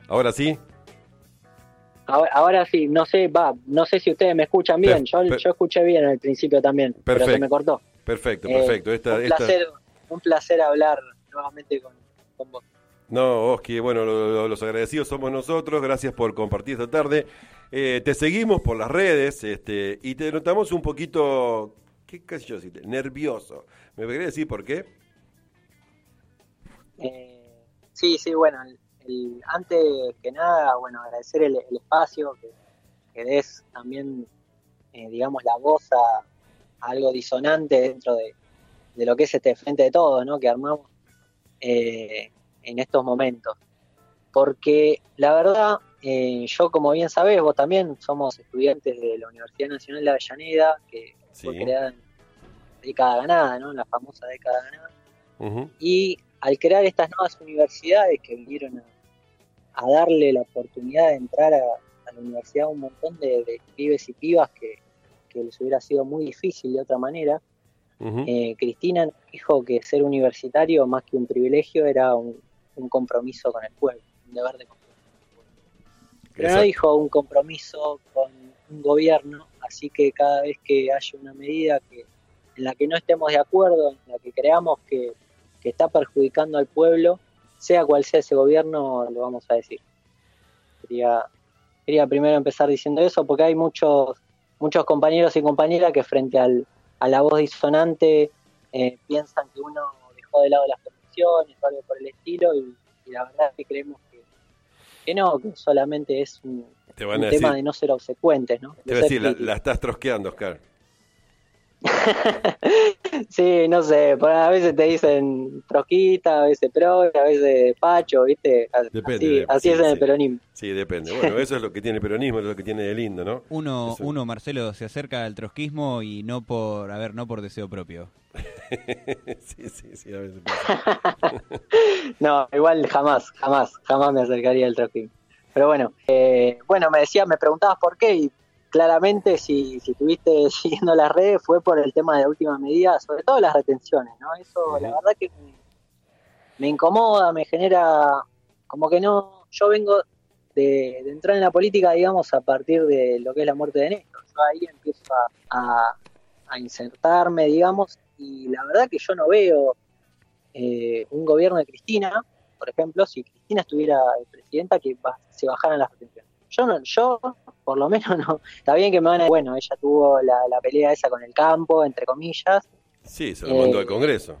¿Ahora sí? Ahora sí, no sé si ustedes me escuchan bien. Per- Yo escuché bien al principio también, pero se me perfecto, cortó. perfecto, Eh, perfecto. un placer, un placer hablar nuevamente con vos. No, Oski, bueno, los agradecidos somos nosotros, gracias por compartir esta tarde. Te seguimos por las redes, y te notamos un poquito, ¿qué casi yo decirte? Nervioso. ¿Me querés decir por qué? Sí, sí, bueno, antes que nada, bueno, agradecer el espacio, que des también, digamos, la voz a algo disonante dentro de lo que es este frente de todos, ¿no? Que armamos en estos momentos. Porque la verdad, yo como bien sabés, vos también somos estudiantes de la Universidad Nacional de Avellaneda, que fue Sí. creada en la década ganada, ¿no? En la famosa década ganada. Ujú. Y al crear estas nuevas universidades que vinieron a darle la oportunidad de entrar a la universidad a un montón de pibes y pibas que les hubiera sido muy difícil de otra manera, Ujú. Cristina nos dijo que ser universitario, más que un privilegio, era un compromiso con el pueblo, un deber de compromiso. Pero no Exacto. dijo un compromiso con un gobierno, así que cada vez que haya una medida en la que no estemos de acuerdo, en la que creamos que está perjudicando al pueblo, sea cual sea ese gobierno, lo vamos a decir. Quería, quería primero empezar diciendo eso, porque hay muchos compañeros y compañeras que frente a la voz disonante piensan que uno dejó de lado las convicciones o algo por el estilo, y la verdad es que creemos que no, que solamente es Te van un a tema decir, de no ser obsecuentes, ¿no? te De voy a ser decir, la críticos. estás trosqueando, Oscar. Sí, no sé, a veces te dicen trotskista, a veces progre, a veces facho, ¿viste? Depende, Así es sí, en el sí. peronismo. Sí, depende. Bueno, eso es lo que tiene el peronismo, es lo que tiene de lindo, ¿no? Uno, Es un- uno, Marcelo, se acerca al trotskismo y no por, a ver, no por deseo propio. Sí, sí, sí, a veces pasa. No, igual jamás me acercaría al trotskismo. Pero bueno, me preguntabas por qué, y claramente si estuviste siguiendo las redes fue por el tema de la última medida, sobre todo las retenciones, ¿no? Eso la Ujú. verdad que me incomoda, me genera, como que no, yo vengo de entrar en la política, digamos, a partir de lo que es la muerte de Néstor. Yo ahí empiezo a insertarme, digamos, y la verdad que yo no veo un gobierno de Cristina, por ejemplo, si Cristina estuviera de presidenta, que se bajaran las retenciones. Yo por lo menos no. Está bien que me van a... Bueno, ella tuvo la pelea esa con el campo, entre comillas. Sí, se lo mandó al Eh, Congreso.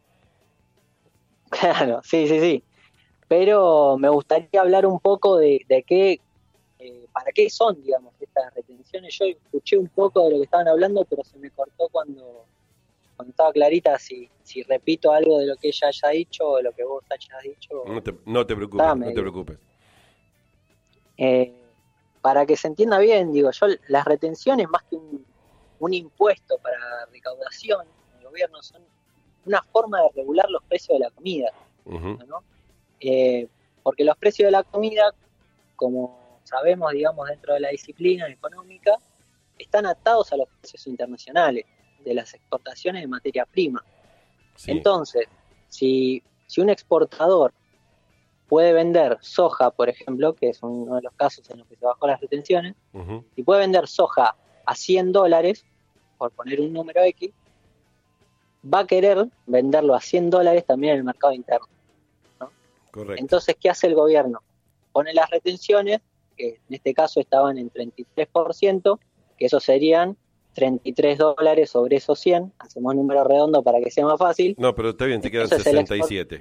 claro, sí, sí, sí. Pero me gustaría hablar un poco de qué, para qué son, digamos, estas retenciones. Yo escuché un poco de lo que estaban hablando, pero se me cortó cuando estaba Clarita, si repito algo de lo que ella haya dicho o de lo que vos hayas dicho. No te preocupes, no Dame, te digo. preocupes. Eh, para que se entienda bien, digo, yo las retenciones más que un impuesto para recaudación del gobierno son una forma de regular los precios de la comida, Ujú. ¿no? Eh, Porque los precios de la comida, como sabemos, digamos, dentro de la disciplina económica, están atados a los precios internacionales de las exportaciones de materia prima. Sí. Entonces, si un exportador puede vender soja, por ejemplo, que es uno de los casos en los que se bajó las retenciones, Ujú. si puede vender soja a $100, por poner un número X, va a querer venderlo a $100 también en el mercado interno, ¿no? Correcto. Entonces, ¿qué hace el gobierno? Pone las retenciones, que en este caso estaban en 33%, que eso serían $33 sobre esos 100, hacemos un número redondo para que sea más fácil. No, pero está bien, te quedan Entonces el export, 67.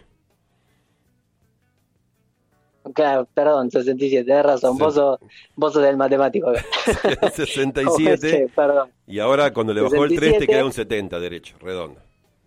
claro, perdón, 67, tenés razón, Se- vos sos el matemático acá. Se quedan sesenta y ¿Cómo es siete que? Perdón, y ahora cuando le bajó el 3 te queda 67, un 70 derecho, redondo.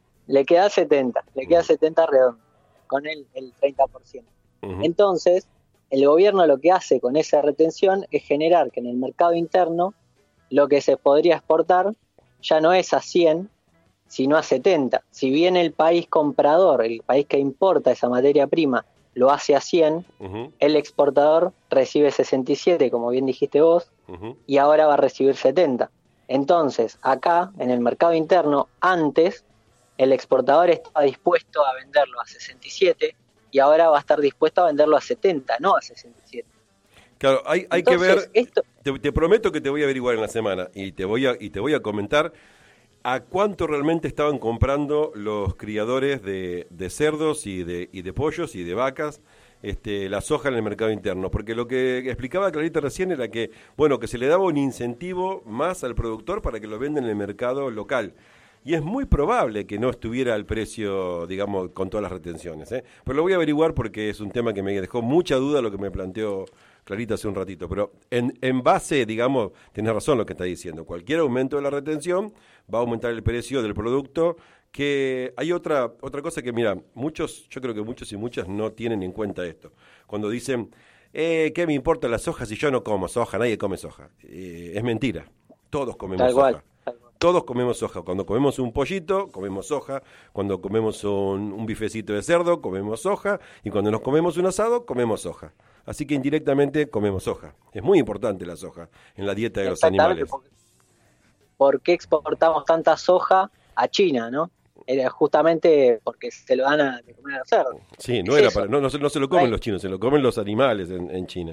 le queda Ujú. 70 redondo, con el 30%. Ujú. Entonces, el gobierno lo que hace con esa retención es generar que en el mercado interno lo que se podría exportar ya no es a 100, sino a 70. Si bien el país comprador, el país que importa esa materia prima, lo hace a 100, Ujú. el exportador recibe 67, como bien dijiste vos, Ujú. y ahora va a recibir 70. Entonces, acá, en el mercado interno, antes, el exportador estaba dispuesto a venderlo a 67, y ahora va a estar dispuesto a venderlo a 70, no a 67. Claro, hay que Entonces, ver, te prometo que te voy a averiguar en la semana y te voy a comentar a cuánto realmente estaban comprando los criadores de cerdos y de pollos y de vacas la soja en el mercado interno, porque lo que explicaba Clarita recién era que, bueno, que se le daba un incentivo más al productor para que lo venda en el mercado local. Y es muy probable que no estuviera al precio, digamos, con todas las retenciones, ¿eh? Pero lo voy a averiguar porque es un tema que me dejó mucha duda lo que me planteó Clarita hace un ratito. Pero en base, digamos, tenés razón lo que está diciendo. Cualquier aumento de la retención va a aumentar el precio del producto. Que hay otra cosa que, mira, yo creo que muchos y muchas no tienen en cuenta esto. Cuando dicen, ¿qué me importa la soja si yo no como soja? Nadie come soja. Es mentira. Todos comemos tal soja. cual, tal cual. Todos comemos soja. Cuando comemos un pollito, comemos soja. Cuando comemos un bifecito de cerdo, comemos soja. Y cuando nos comemos un asado, comemos soja. Así que indirectamente comemos soja. Es muy importante la soja en la dieta de los animales. ¿Por qué exportamos tanta soja a China, no? Era justamente porque se lo dan de comer a los cerdos. Sí, no era para, no se lo comen los chinos, se lo comen los animales en China.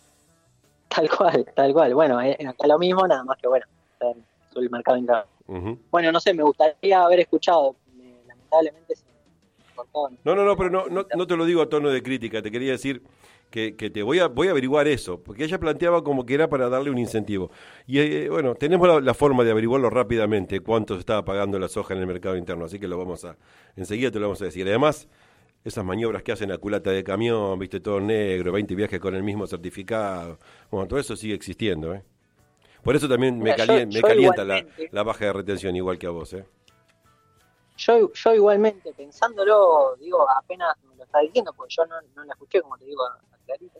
Tal cual. Bueno, acá lo mismo, nada más que bueno, sobre el mercado interno. Uh-huh. Bueno, no sé, me gustaría haber escuchado, lamentablemente se me cortó. No, pero no te lo digo a tono de crítica, te quería decir que te voy a averiguar eso, porque ella planteaba como que era para darle un incentivo. Y bueno, tenemos la forma de averiguarlo rápidamente, cuánto se estaba pagando la soja en el mercado interno, así que enseguida te lo vamos a decir. Además, esas maniobras que hacen a culata de camión, viste, todo negro, 20 viajes con el mismo certificado, bueno, todo eso sigue existiendo, ¿eh? Por eso también me calienta la baja de retención, igual que a vos, ¿eh? Yo igualmente, pensándolo, digo, apenas me lo está diciendo, porque yo no la escuché, como te digo, a Clarita,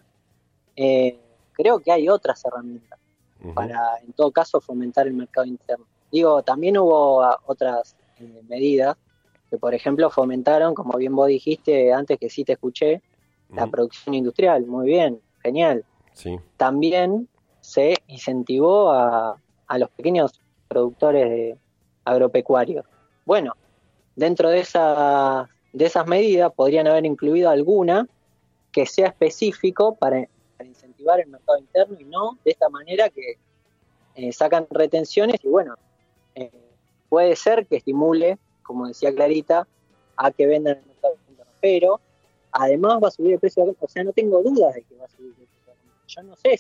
creo que hay otras herramientas para, en todo caso, fomentar el mercado interno. Digo, también hubo otras medidas que, por ejemplo, fomentaron, como bien vos dijiste antes que sí te escuché, la producción industrial. Muy bien, genial. Sí. También se incentivó a los pequeños productores agropecuarios. Bueno, dentro de esas medidas podrían haber incluido alguna que sea específico para incentivar el mercado interno y no de esta manera que sacan retenciones y bueno, puede ser que estimule, como decía Clarita, a que vendan en el mercado interno, pero además va a subir el precio de la comida. O sea, no tengo dudas de que va a subir el precio de la comida. Yo no sé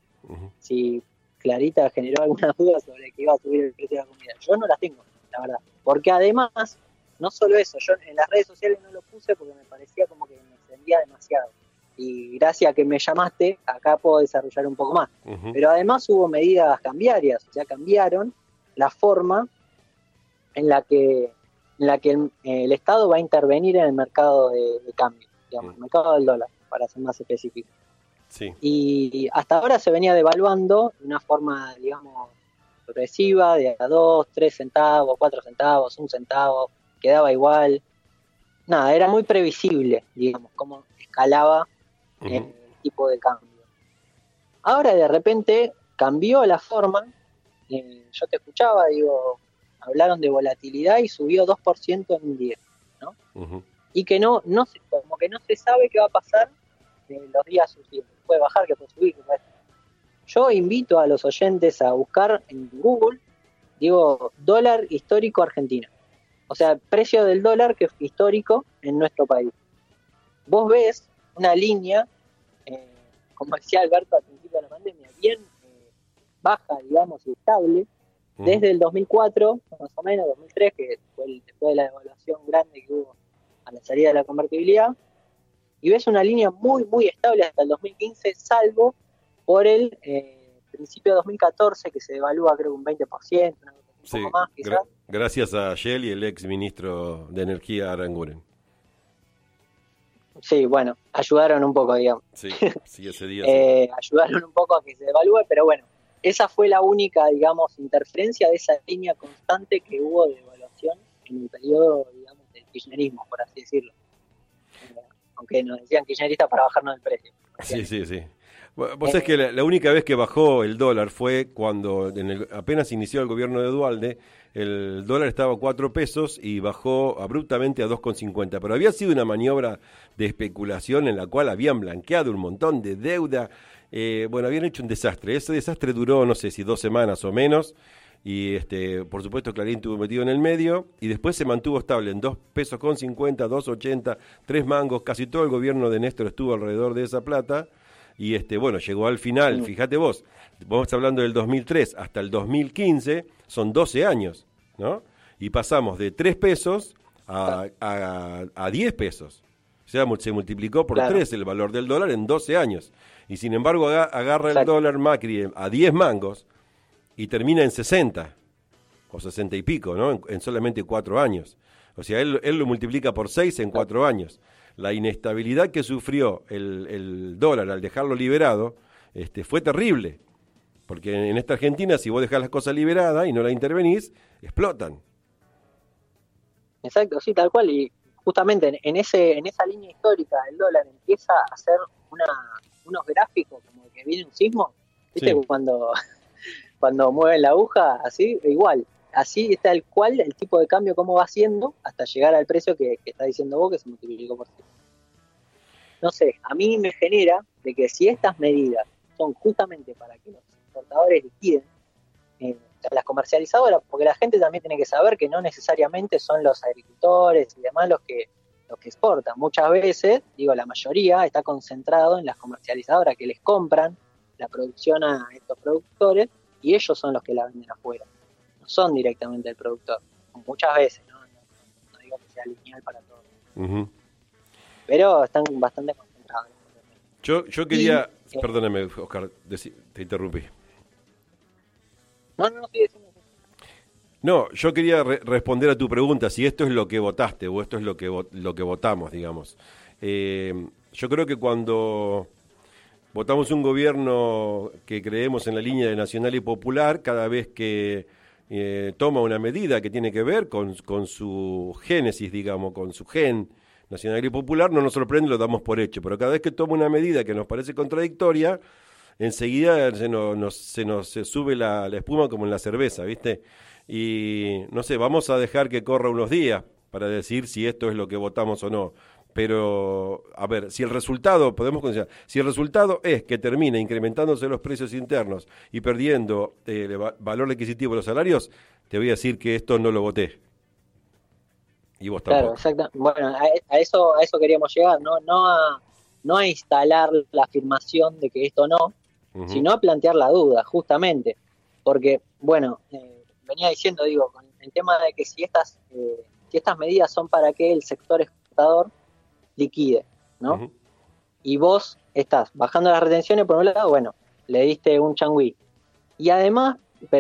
si Clarita generó alguna duda sobre que iba a subir el precio de la comida. Yo no las tengo, la verdad. Porque además, no solo eso, yo en las redes sociales no lo puse porque me parecía como que me extendía demasiado. Y gracias a que me llamaste, acá puedo desarrollar un poco más. Pero además hubo medidas cambiarias, o sea, cambiaron la forma en la que el Estado va a intervenir en el mercado de cambio, digamos, el mercado del dólar, para ser más específico. Sí. Y hasta ahora se venía devaluando de una forma, digamos, progresiva, de a 2, 3 centavos, 4 centavos, 1 centavo, quedaba igual. Nada, era muy previsible, digamos, cómo escalaba el tipo de cambio. Ahora de repente cambió la forma, yo te escuchaba, digo, hablaron de volatilidad y subió 2% en un día, ¿no? Y que como que no se sabe qué va a pasar en los días sucesivos. Puede bajar, que puede subir, que puede... Yo invito a los oyentes a buscar en Google, digo, dólar histórico argentino. O sea, precio del dólar que es histórico en nuestro país. Vos ves una línea, como decía Alberto al principio de la pandemia, bien baja, digamos, y estable, desde el 2004, más o menos, 2003, que fue después de la devaluación grande que hubo a la salida de la convertibilidad, y ves una línea muy, muy estable hasta el 2015, salvo por el principio de 2014, que se devalúa creo un 20%, un poco más quizás. Gracias a Shell y el ex ministro de Energía Aranguren. Sí, bueno, ayudaron un poco, digamos. Sí, ese día ayudaron un poco a que se devalúe, pero bueno, esa fue la única, digamos, interferencia de esa línea constante que hubo de devaluación en el periodo, digamos, del kirchnerismo, por así decirlo. Aunque nos decían kirchneristas para bajarnos el precio. Sí. Vos sabés que la única vez que bajó el dólar fue cuando apenas inició el gobierno de Duhalde, el dólar estaba a 4 pesos y bajó abruptamente a 2,50. Pero había sido una maniobra de especulación en la cual habían blanqueado un montón de deuda. Bueno, habían hecho un desastre. Ese desastre duró, no sé si 2 semanas o menos. Y por supuesto Clarín estuvo metido en el medio y después se mantuvo estable en 2 pesos con 50, 2,80, 3 mangos. Casi todo el gobierno de Néstor estuvo alrededor de esa plata. Y bueno, llegó al final, fíjate vos hablando del 2003 hasta el 2015, son 12 años, ¿no? Y pasamos de 3 pesos a 10 pesos. O sea, se multiplicó por 3 el valor del dólar en 12 años. Y sin embargo agarra el dólar Macri a 10 mangos y termina en 60 o 60 y pico, ¿no? En solamente 4 años. O sea, él lo multiplica por 6 en 4 años. La inestabilidad que sufrió el dólar al dejarlo liberado fue terrible. Porque en esta Argentina, si vos dejás las cosas liberadas y no las intervenís, explotan. Exacto, sí, tal cual. Y justamente en esa línea histórica el dólar empieza a hacer unos gráficos como que viene un sismo. ¿Viste? Sí. Cuando mueven la aguja, así, igual. Así está el cual, el tipo de cambio, cómo va haciendo, hasta llegar al precio que está diciendo vos, que se multiplicó por 100. No sé, a mí me genera de que si estas medidas son justamente para que los exportadores liquiden, las comercializadoras, porque la gente también tiene que saber que no necesariamente son los agricultores y demás los que exportan. Muchas veces, la mayoría está concentrado en las comercializadoras que les compran la producción a estos productores y ellos son los que la venden afuera. No son directamente el productor, muchas veces, no digo que sea lineal para todos. Uh-huh. Pero están bastante concentrados. Yo quería, perdóname Oscar, te interrumpí. No, sí, decimos. No, yo quería responder a tu pregunta, si esto es lo que votaste o esto es lo que votamos, digamos. Yo creo que cuando votamos un gobierno que creemos en la línea de Nacional y Popular, cada vez que toma una medida que tiene que ver con su génesis, digamos, con su gen Nacional y Popular, no nos sorprende, lo damos por hecho, pero cada vez que toma una medida que nos parece contradictoria, enseguida se nos sube la espuma como en la cerveza, ¿viste? Y no sé, vamos a dejar que corra unos días para decir si esto es lo que votamos o no. Pero, a ver, si el resultado es que termina incrementándose los precios internos y perdiendo el valor adquisitivo de los salarios, te voy a decir que esto no lo voté. Y vos tampoco. Claro, exacto. Bueno, a eso queríamos llegar, no a instalar la afirmación de que esto no, uh-huh, sino a plantear la duda, justamente. Porque, bueno, venía diciendo, con el tema de que si estas medidas son para que el sector exportador liquide, ¿no? Uh-huh. Y vos estás bajando las retenciones por un lado, bueno, le diste un changüí. Y además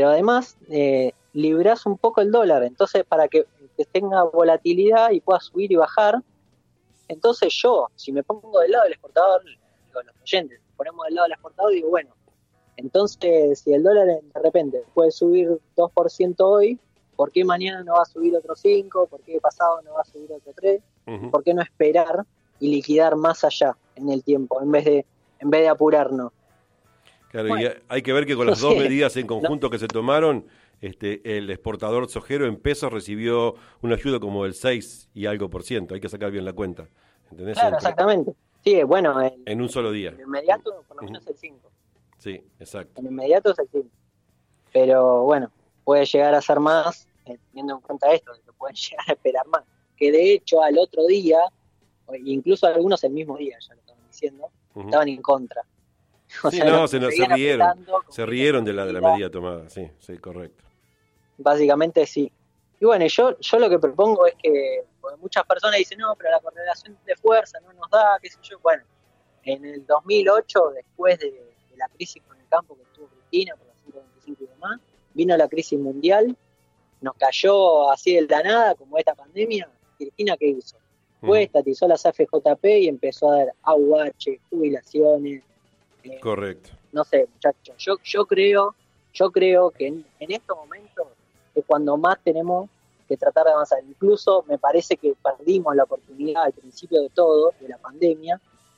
librás un poco el dólar, entonces para que tenga volatilidad y pueda subir y bajar, entonces yo, si me pongo del lado del exportador, los oyentes, ponemos del lado del exportador, digo, bueno, entonces si el dólar de repente puede subir 2% hoy, ¿por qué mañana no va a subir otro 5%? ¿Por qué pasado no va a subir otro 3%? Uh-huh. ¿Por qué no esperar y liquidar más allá en el tiempo, en vez de apurarnos? Claro, bueno, y hay que ver que con las dos medidas en conjunto que se tomaron, el exportador sojero en pesos recibió una ayuda como del 6 y algo %. Hay que sacar bien la cuenta. ¿Entendés? Claro, exactamente. Sí, bueno. En un solo día. En el inmediato, por lo menos, uh-huh, el 5. Sí, exacto. En el inmediato es el 5. Pero bueno, puede llegar a ser más, teniendo en cuenta esto, que pueden llegar a esperar más. Que de hecho, al otro día, incluso algunos el mismo día, ya lo estaban diciendo, uh-huh, estaban en contra. O sí, sea, se rieron de la medida tomada, sí, correcto. Básicamente sí. Y bueno, yo lo que propongo es que muchas personas dicen, no, pero la correlación de fuerza no nos da, qué sé yo. Bueno, en el 2008, después de la crisis con el campo que tuvo Cristina por las 125 y demás, vino la crisis mundial, nos cayó así de la nada, como esta pandemia. Cristina, ¿qué hizo? Fue, estatizó las AFJP y empezó a dar AUH, jubilaciones. Correcto. No sé, muchachos, yo creo que en estos momentos es cuando más tenemos que tratar de avanzar. Incluso me parece que perdimos la oportunidad al principio de todo, de la pandemia,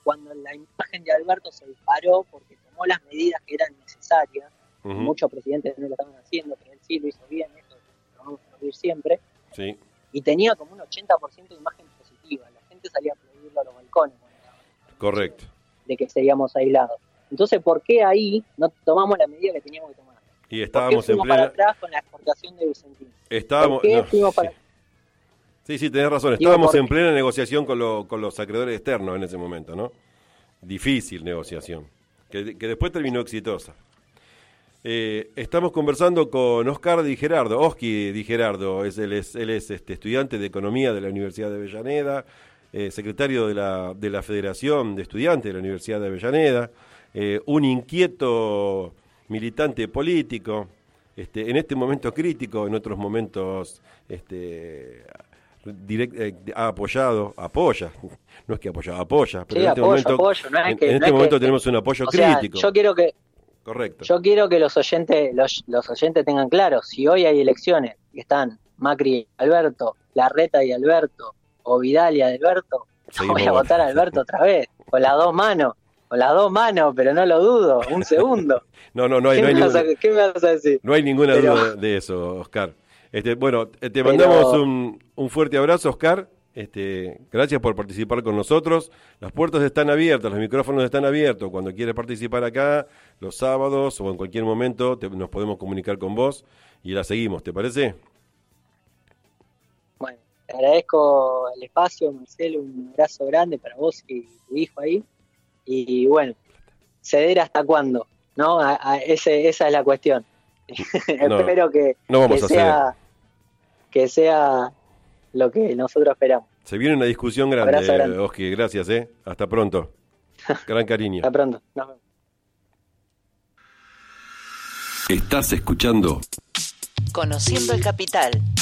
cuando la imagen de Alberto se disparó porque tomó las medidas que eran necesarias, muchos presidentes no lo estaban haciendo, pero él sí lo hizo bien, eso lo vamos a aplaudir siempre, Sí. y tenía como un 80% de imagen positiva, la gente salía a aplaudirlo a los balcones Correcto. de que seríamos aislados. Entonces, ¿por qué ahí no tomamos la medida que teníamos que tomar? Y ¿Por qué estábamos en fuimos para plena... atrás con la exportación de Vicentín? Estábamos... ¿Por qué no, fuimos para... Sí, tenés razón. Digo, Estábamos ¿por en qué? plena negociación con los acreedores externos en ese momento, ¿no? Difícil negociación, que después terminó exitosa. Estamos conversando con Oscar Di Gerardo. Oski Di Gerardo, él es estudiante de Economía de la Universidad de Avellaneda, secretario de la Federación de Estudiantes de la Universidad de Avellaneda, un inquieto militante político, en este momento crítico, en otros momentos apoya, no es que apoya, pero Sí, en este apoyo, no es en que, este no es momento que, tenemos un apoyo o sea, crítico. Correcto. Yo quiero que los oyentes tengan claro, si hoy hay elecciones y están Macri y Alberto, Larreta y Alberto, o Vidal y Alberto, yo voy a votar a Alberto otra vez, con las dos manos, pero no lo dudo, un segundo. No hay ¿Qué me vas a decir? No hay ninguna duda de eso, Oscar. Bueno, te mandamos un fuerte abrazo, Oscar. Gracias por participar con nosotros. Las puertas están abiertas, los micrófonos están abiertos. Cuando quieres participar acá, los sábados o en cualquier momento, nos podemos comunicar con vos y la seguimos, ¿te parece? Bueno, te agradezco el espacio, Marcelo, un abrazo grande para vos y tu hijo ahí. Y bueno, ceder hasta cuándo, ¿no? Esa es la cuestión. Espero que sea lo que nosotros esperamos. Se viene una discusión grande, Oski. Gracias, Hasta pronto. Gran cariño. Hasta pronto. Nos vemos. Estás escuchando Conociendo el Capital.